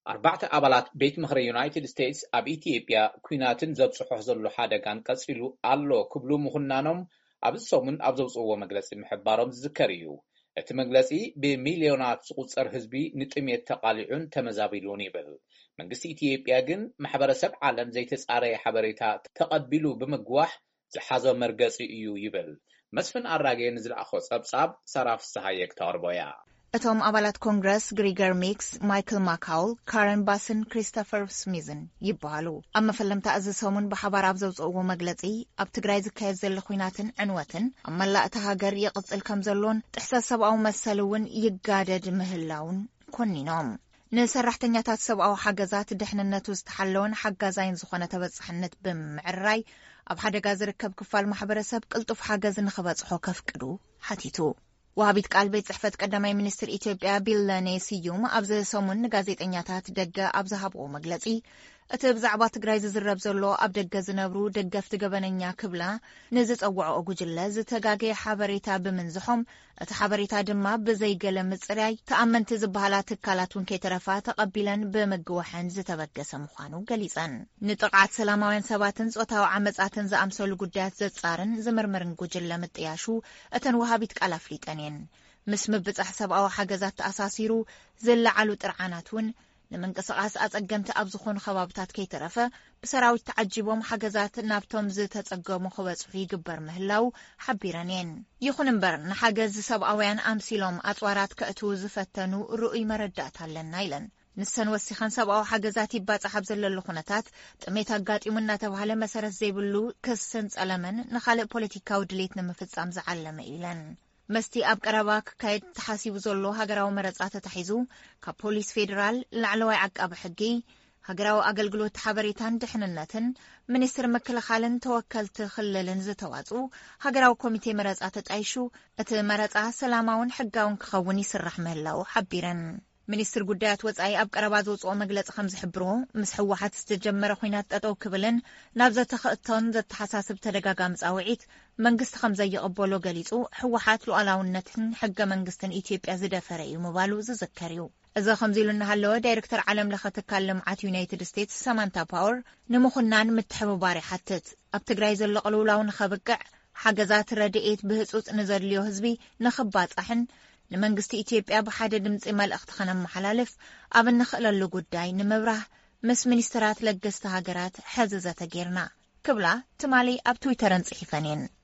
4 ኣባላት ቤት ምክሪ ዩናይትድ ስቴትስ ኣብ ኢትዮጵያ ኩናትን ዘብጽሖ ዘሎ ሓደጋን ቀጽሉ ኣሎ ክብሉ ምኹናኖም ኣብ ሰሙን ኣብ ዘውጽእዎ መግለጺ ምሕባሮም ዝዝከር እዩ። እቲ መግለጺ ብሚልዮናት ዝቝጸር ህዝቢ ንጥሜት ተቓሊዑን ተመዛቢሉን ይብል። መንግስቲ ኢትዮጵያ ግን ማሕበረሰብ ዓለም ዘይተጻረየ ሓበሬታ ተቐቢሉ ብምግዋሕ ዝሓዞ መርገጺ እዩ ይብል። መስፍን ኣራጌ ንዝለኣኾ ጸብጻብ ሰራፍ ሰሃየክ ተቕርቦያ። እቶም ኣባላት ኮንግረስ ግሪገር ሚክስ፣ ማይክል ማካውል፣ ካረን ባስን ክሪስቶፈር ስሚዝን ይበሃሉ። ኣብ መፈለምታ እዚ ሰሙን ብሓባር ኣብ ዘውጽእዎ መግለጺ ኣብ ትግራይ ዝካየድ ዘሎ ኩናትን ዕንወትን ኣብ መላእ እታ ሃገር ይቕጽል ከም ዘሎን ጥሕሰት ሰብኣዊ መሰል እውን ይጋደድ ምህላውን ኮኒኖም ንሰራሕተኛታት ሰብኣዊ ሓገዛት ድሕንነቱ ዝተሓለወን ሓጋዛይን ዝኾነ ተበጻሕነት ብምዕራይ ኣብ ሓደጋ ዝርከብ ክፋል ማሕበረሰብ ቅልጡፍ ሓገዝ ንኽበጽሖ ከፍቅዱ ሓቲቱ። ወሃቢት ቃል ቤት ጽሕፈት ቀዳማይ ሚኒስትር ኢትዮጵያ ቢለኔ ስዩም ኣብዚ ሰሙን ንጋዜጠኛታት ደገ ኣብ ዝሃብዎ መግለጺ እቲ ብዛዕባ ትግራይ ዝዝረብ ዘሎ ኣብ ደገ ዝነብሩ ደገፍቲ ገበነኛ ክብላ ንዝጸውዖ ጉጅለ ዝተጋገየ ሓበሬታ ብምንዝሖም እቲ ሓበሬታ ድማ ብዘይገለ ምጽራይ ተኣመንቲ ዝበሃላ ትካላት እውን ከይተረፋ ተቐቢለን ብምግዋሕን ዝተበገሰ ምዃኑ ገሊጸን። ንጥቕዓት ሰላማውያን ሰባትን ጾታዊ ዓመጻትን ዝኣምሰሉ ጉዳያት ዘጻርን ዝምርምርን ጉጅለ ምጥያሹ እተን ወሃቢት ቃል ኣፍሊጠን እየን። ምስ ምብጻሕ ሰብኣዊ ሓገዛት ተኣሳሲሩ ዝለዓሉ ጥርዓናት እውን ንምንቅስቓስ ኣጸገምቲ ኣብ ዝኾኑ ከባብታት ከይተረፈ ብሰራዊት ተዓጂቦም ሓገዛት ናብቶም ዝተጸገሙ ክበጽሑ ይግበር ምህላው ሓቢረን እየን። ይኹን እምበር ንሓገዝ ሰብኣውያን ኣምሲሎም ኣጽዋራት ከእትዉ ዝፈተኑ ርኡይ መረዳእታ ኣለና ኢለን። ንሰን ወሲኸን ሰብኣዊ ሓገዛት ይባጽሕ ኣብ ዘለሉ ኩነታት ጥሜት ኣጋጢሙ እናተባህለ መሰረት ዘይብሉ ክስን ጸለመን ንኻልእ ፖለቲካዊ ድሌት ንምፍጻም ዝዓለመ ኢለን። መስቲ ኣብ ቀረባ ክካየድ ተሓሲቡ ዘሎ ሃገራዊ መረጻ ተታሒዙ ካብ ፖሊስ ፌደራል ላዕለዋይ ዓቃቢ ሕጊ ሃገራዊ ኣገልግሎት ሓበሬታን ድሕንነትን ሚኒስትር ምክልኻልን ተወከልቲ ክልልን ዝተዋጹ ሃገራዊ ኮሚቴ መረጻ ተጣይሹ እቲ መረጻ ሰላማውን ሕጋውን ክኸውን ይስራሕ ምህላው ሓቢረን። ሚኒስትር ጉዳያት ወጻኢ ኣብ ቀረባ ዘውጽኦ መግለጺ ከም ዝሕብሮ ምስ ሕወሓት ዝተጀመረ ኩናት ጠጠው ክብልን ናብ ዘተኽእቶን ዘተሓሳስብ ተደጋጋሚ ጻውዒት መንግስቲ ከም ዘይቕበሎ ገሊጹ ሕወሓት ሉዓላውነትን ሕገ መንግስትን ኢትዮጵያ ዝደፈረ እዩ ምባሉ ዝዝከር እዩ። እዚ ከምዚ ኢሉ እናሃለወ ዳይሬክተር ዓለም ለኸ ትካል ልምዓት ዩናይትድ ስቴትስ ሰማንታ ፓወር ንምኹናን ምትሕብባር ይሓትት። ኣብ ትግራይ ዘሎ ቅልውላው ንኸብቅዕ ሓገዛት ረድኤት ብህጹጽ ንዘድልዮ ህዝቢ ንኽባጻሕን ንመንግስቲ ኢትዮጵያ ብሓደ ድምፂ መልእኽቲ ኸነመሓላልፍ ኣብ እንኽእለሉ ጉዳይ ንምብራህ ምስ ሚኒስትራት ለገስቲ ሃገራት ሕዚ ዘተጌርና ክብላ ትማሊ ኣብ ትዊተር እንጽሒፈን እየን።